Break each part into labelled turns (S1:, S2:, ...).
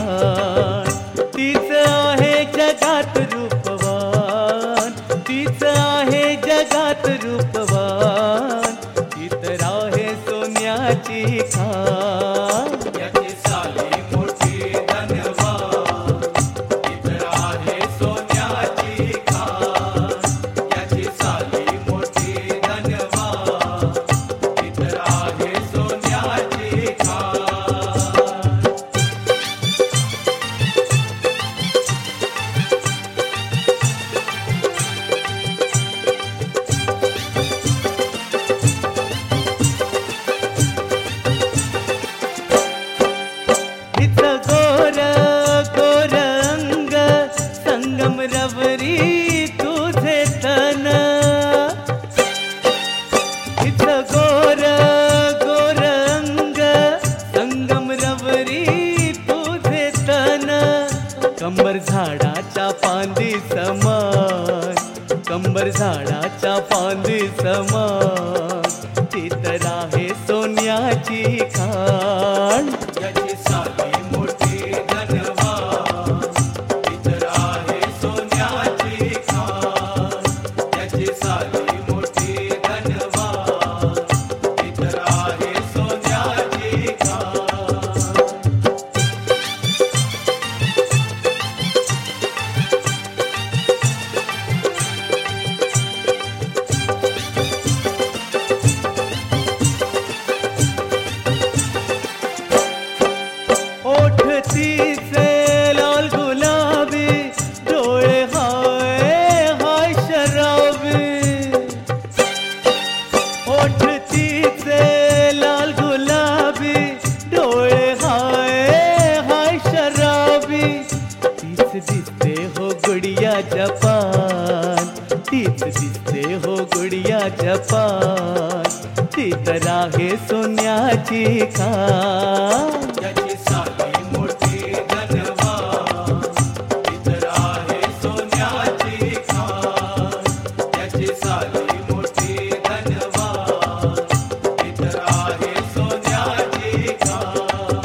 S1: खाण. तीच आहे जगात रूपवान, तीच आहे जगात रूपवान, ती तर आहे सोन्याची खाण.
S2: याची साली मोठी धनवान, ती तर आहे सोन्याची खाण. याची साली मोठी धनवान, ती तर आहे सोन्याची खाण.
S1: हिचं गोर गोर अंग, संगम रवरी तुझे तन. हिचं गोर गोर अंग, संगम रवरी तुझे तन. कंबर झाडाच्या फांदी समान, कंबर झाडाच्या फांदी समान, ती तर आहे सोन्याची खाण.
S2: याची साली मोठी धनवान, ती तर आहे सोन्याची खाण. याची साली मोठी धनवान, ती तर आहे सोन्याची खाण.
S1: ओठ तिचे लाल गुलाबी, डोळे हाय हाय शराबी. ओठ तिचे लाल गुलाबी, डोळे हाय हाय शराबी. तीच दिसते हो गुडिया जपान, तीच दिसते हो गुडिया जपान, ती तर आहे सोन्याची खाण.
S2: याची साली मोठी धनवान, ती तर आहे सोन्याची खाण. याची साली मोठी धनवान, ती तर आहे सोन्याची खाण.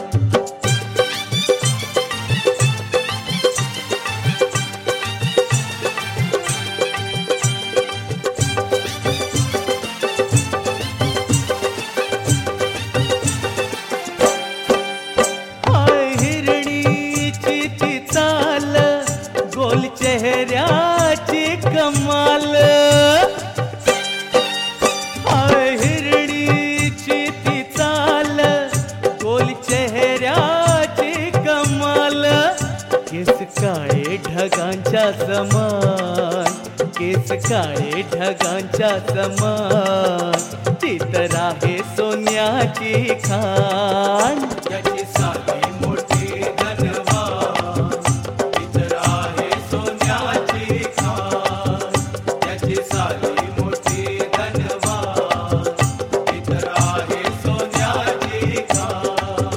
S1: हाय हिरणीची ती चाल, गोल चेहऱ्याची कमाल. हाय हिरणीची ती चाल, गोल चेहऱ्याची कमाल. केस काळे ढगांच्या समान, केस काळे ढगांच्या समान, ती तर आहे सोन्याची खाण.
S2: याची साली मोठी धनवान, ती तर आहे सोन्याची खाण. याची साली मोठी धनवान, ती तर आहे सोन्याची खाण.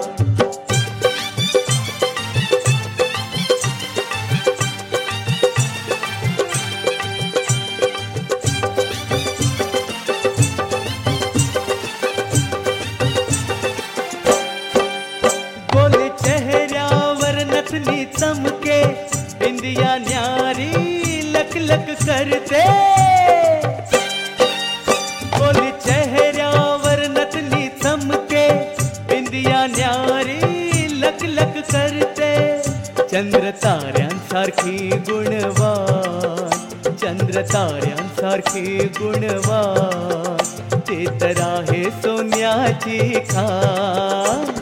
S1: गोल चेहऱ्यावर नथनी चमके, बिंदिया न्यारी लक लक करते. गोल चेहऱ्यावर नथनी चमके, बिंदिया न्यारी लक लक करते. चंद्र ताऱ्यांसारखी गुणवान, चंद्र ताऱ्यांसारखी गुणवान, ते तर आहे सोन्याची खाण.